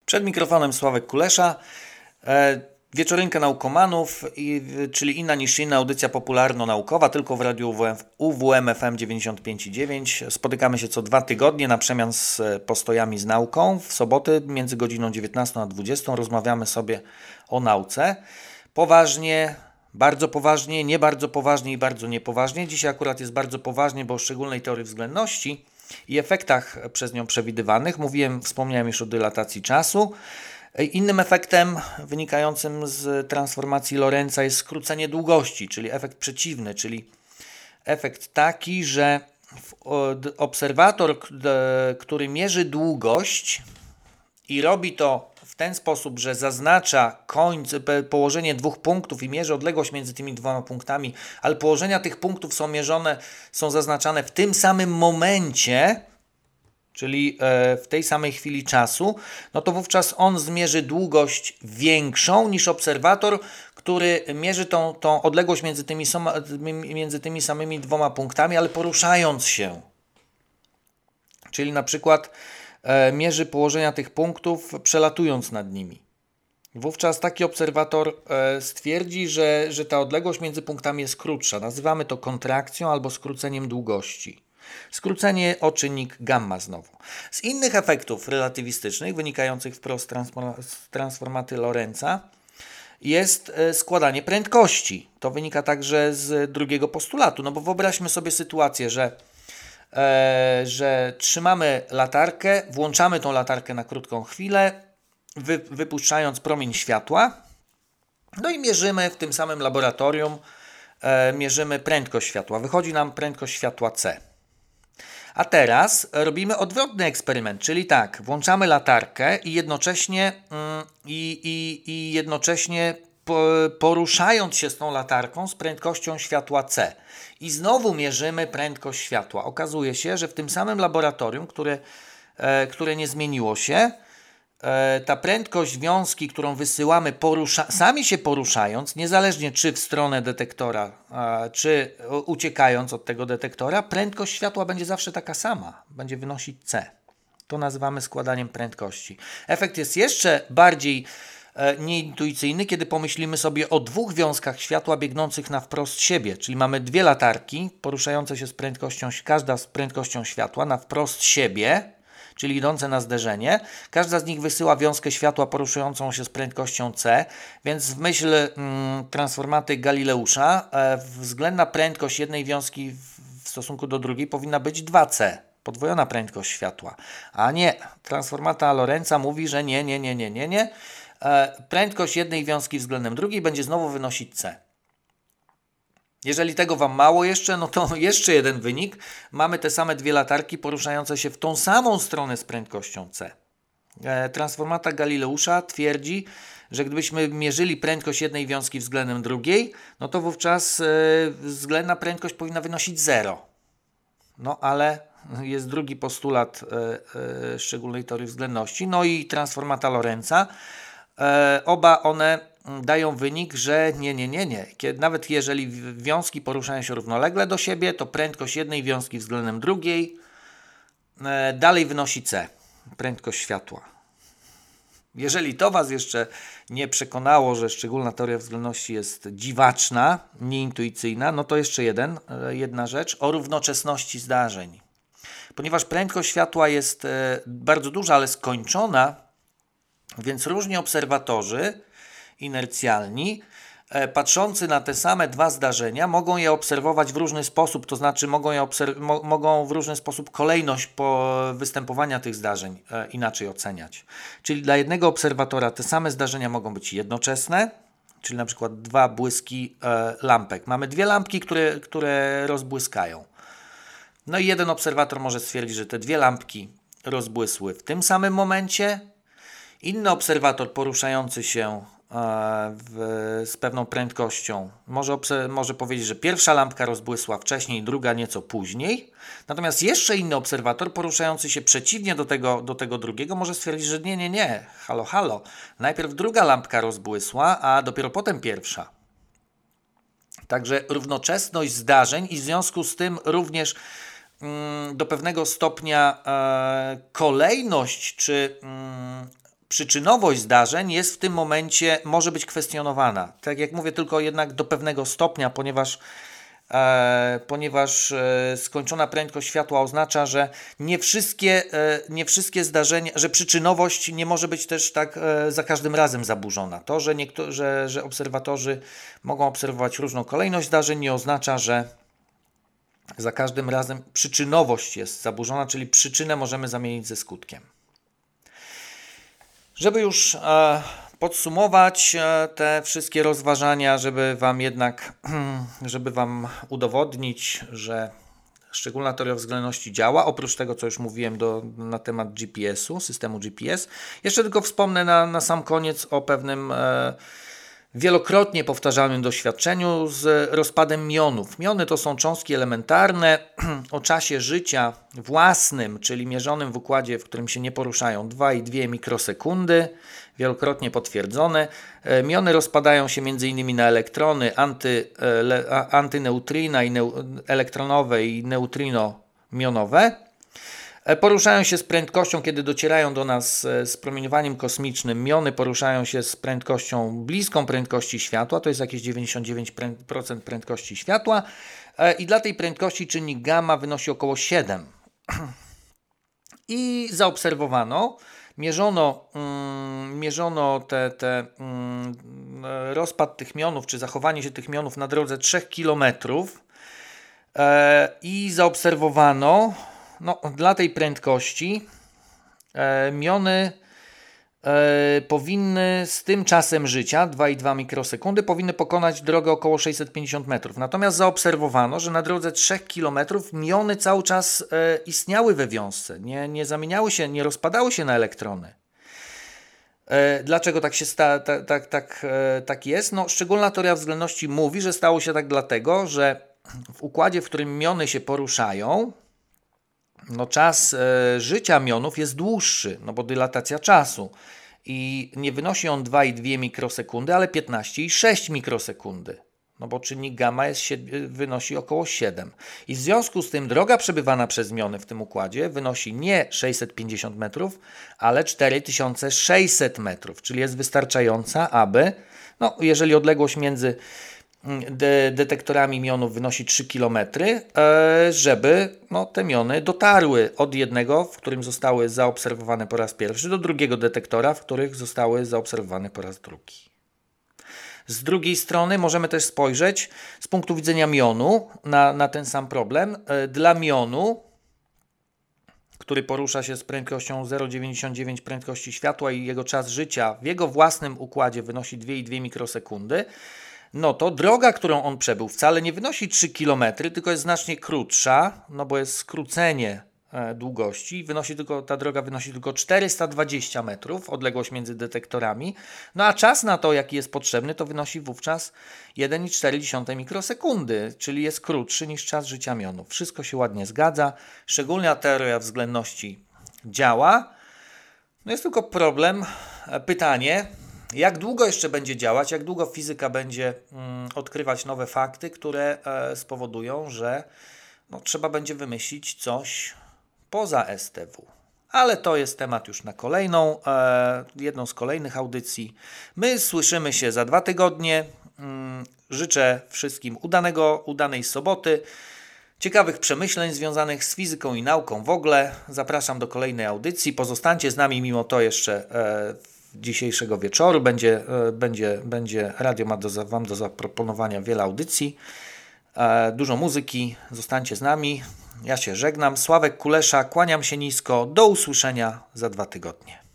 Przed mikrofonem Sławek Kulesza. Wieczorynka naukomanów, czyli inna niż inna audycja popularno-naukowa, tylko w radiu UWM FM 95,9. Spotykamy się co 2 tygodnie na przemian z postojami z nauką. W soboty między godziną 19 a 20 rozmawiamy sobie o nauce. Poważnie, bardzo poważnie, nie bardzo poważnie i bardzo niepoważnie. Dzisiaj akurat jest bardzo poważnie, bo o szczególnej teorii względności i efektach przez nią przewidywanych. Wspomniałem już o dylatacji czasu. Innym efektem wynikającym z transformacji Lorenza jest skrócenie długości, czyli efekt przeciwny, czyli efekt taki, że obserwator, który mierzy długość i robi to w ten sposób, że zaznacza położenie 2 punktów i mierzy odległość między tymi 2 punktami, ale położenia tych punktów są zaznaczane w tym samym momencie, czyli w tej samej chwili czasu, no to wówczas on zmierzy długość większą niż obserwator, który mierzy tą odległość między tymi samymi 2 punktami, ale poruszając się. Czyli na przykład mierzy położenia tych punktów przelatując nad nimi. Wówczas taki obserwator stwierdzi, że ta odległość między punktami jest krótsza. Nazywamy to kontrakcją albo skróceniem długości. Skrócenie o czynnik gamma znowu. Z innych efektów relatywistycznych wynikających wprost z transformaty Lorenza jest składanie prędkości. To wynika także z drugiego postulatu. No bo wyobraźmy sobie sytuację, że trzymamy latarkę, włączamy tą latarkę na krótką chwilę, wypuszczając promień światła, no i mierzymy w tym samym laboratorium, mierzymy prędkość światła. Wychodzi nam prędkość światła c. A teraz robimy odwrotny eksperyment, czyli tak, włączamy latarkę i jednocześnie poruszając się z tą latarką z prędkością światła c. I znowu mierzymy prędkość światła. Okazuje się, że w tym samym laboratorium, które nie zmieniło się, ta prędkość wiązki, którą wysyłamy sami się poruszając, niezależnie czy w stronę detektora, czy uciekając od tego detektora, prędkość światła będzie zawsze taka sama, będzie wynosić c. To nazywamy składaniem prędkości. Efekt jest jeszcze bardziej nieintuicyjny, kiedy pomyślimy sobie o 2 wiązkach światła biegnących na wprost siebie, czyli mamy 2 latarki poruszające się każda z prędkością światła na wprost siebie, czyli idące na zderzenie. Każda z nich wysyła wiązkę światła poruszającą się z prędkością c, więc w myśl transformaty Galileusza względna prędkość jednej wiązki w stosunku do drugiej powinna być 2c, podwojona prędkość światła. A nie, transformata Lorenza mówi, że nie. Prędkość jednej wiązki względem drugiej będzie znowu wynosić c. Jeżeli tego Wam mało jeszcze, no to jeszcze jeden wynik. Mamy te same 2 latarki poruszające się w tą samą stronę z prędkością c. Transformata Galileusza twierdzi, że gdybyśmy mierzyli prędkość jednej wiązki względem drugiej, no to wówczas względna prędkość powinna wynosić 0. No ale jest drugi postulat szczególnej teorii względności, no i transformata Lorenza. Oba one dają wynik, że nie. Nawet jeżeli wiązki poruszają się równolegle do siebie, to prędkość jednej wiązki względem drugiej dalej wynosi c, prędkość światła. Jeżeli to Was jeszcze nie przekonało, że szczególna teoria względności jest dziwaczna, nieintuicyjna, no to jeszcze jedna rzecz o równoczesności zdarzeń. Ponieważ prędkość światła jest bardzo duża, ale skończona, więc różni obserwatorzy inercjalni, patrzący na te same 2 zdarzenia, mogą je obserwować w różny sposób, to znaczy mogą w różny sposób kolejność występowania tych zdarzeń inaczej oceniać. Czyli dla jednego obserwatora te same zdarzenia mogą być jednoczesne, czyli na przykład 2 błyski lampek. Mamy 2 lampki, które rozbłyskają. No i jeden obserwator może stwierdzić, że te 2 lampki rozbłysły w tym samym momencie. Inny obserwator poruszający się z pewną prędkością może powiedzieć, że pierwsza lampka rozbłysła wcześniej, druga nieco później. Natomiast jeszcze inny obserwator poruszający się przeciwnie do tego drugiego może stwierdzić, że nie, halo, najpierw druga lampka rozbłysła, a dopiero potem pierwsza. Także równoczesność zdarzeń i w związku z tym również do pewnego stopnia kolejność czy przyczynowość zdarzeń jest w tym momencie, może być kwestionowana. Tak jak mówię, tylko jednak do pewnego stopnia, ponieważ skończona prędkość światła oznacza, że nie wszystkie zdarzenia, że przyczynowość nie może być też tak za każdym razem zaburzona. To, że obserwatorzy mogą obserwować różną kolejność zdarzeń, nie oznacza, że za każdym razem przyczynowość jest zaburzona, czyli przyczynę możemy zamienić ze skutkiem. Żeby już podsumować te wszystkie rozważania, żeby Wam udowodnić, że szczególna teoria względności działa, oprócz tego, co już mówiłem na temat GPS-u, systemu GPS. Jeszcze tylko wspomnę na sam koniec o pewnym wielokrotnie powtarzalnym doświadczeniu z rozpadem mionów. Miony to są cząstki elementarne o czasie życia własnym, czyli mierzonym w układzie, w którym się nie poruszają, 2,2 mikrosekundy, wielokrotnie potwierdzone. Miony rozpadają się m.in. na elektrony antyneutrina elektronowe i neutrino-mionowe. Poruszają się z prędkością, kiedy docierają do nas z promieniowaniem kosmicznym. Miony poruszają się z prędkością bliską prędkości światła, to jest jakieś 99% prędkości światła i dla tej prędkości czynnik gamma wynosi około 7. I zaobserwowano, mierzono rozpad tych mionów, czy zachowanie się tych mionów na drodze 3 km i zaobserwowano, dla tej prędkości miony powinny z tym czasem życia, 2,2 mikrosekundy, powinny pokonać drogę około 650 metrów. Natomiast zaobserwowano, że na drodze 3 km miony cały czas istniały we wiązce, nie zamieniały się, nie rozpadały się na elektrony. Dlaczego tak się tak jest? Szczególna teoria względności mówi, że stało się tak dlatego, że w układzie, w którym miony się poruszają, czas życia mionów jest dłuższy, bo dylatacja czasu i nie wynosi on 2,2 mikrosekundy, ale 15,6 mikrosekundy, bo czynnik gamma wynosi około 7. I w związku z tym droga przebywana przez miony w tym układzie wynosi nie 650 metrów, ale 4600 metrów, czyli jest wystarczająca, aby, jeżeli odległość między detektorami mionów wynosi 3 km, żeby te miony dotarły od jednego, w którym zostały zaobserwowane po raz pierwszy, do drugiego detektora, w których zostały zaobserwowane po raz drugi. Z drugiej strony możemy też spojrzeć z punktu widzenia mionu na ten sam problem. Dla mionu, który porusza się z prędkością 0,99 prędkości światła i jego czas życia w jego własnym układzie wynosi 2,2 mikrosekundy, to droga, którą on przebył, wcale nie wynosi 3 km, tylko jest znacznie krótsza, bo jest skrócenie długości. Ta droga wynosi tylko 420 metrów, odległość między detektorami, a czas na to, jaki jest potrzebny, to wynosi wówczas 1,4 mikrosekundy, czyli jest krótszy niż czas życia mionu. Wszystko się ładnie zgadza, szczególna teoria względności działa. Jest tylko problem, pytanie, jak długo jeszcze będzie działać, jak długo fizyka będzie odkrywać nowe fakty, które spowodują, że trzeba będzie wymyślić coś poza STW. Ale to jest temat już na jedną z kolejnych audycji. My słyszymy się za 2 tygodnie. Życzę wszystkim udanej soboty, ciekawych przemyśleń związanych z fizyką i nauką w ogóle. Zapraszam do kolejnej audycji. Pozostańcie z nami mimo to jeszcze dzisiejszego wieczoru. Będzie radio ma Wam do zaproponowania wiele audycji, dużo muzyki. Zostańcie z nami. Ja się żegnam. Sławek Kulesza, kłaniam się nisko. Do usłyszenia za 2 tygodnie.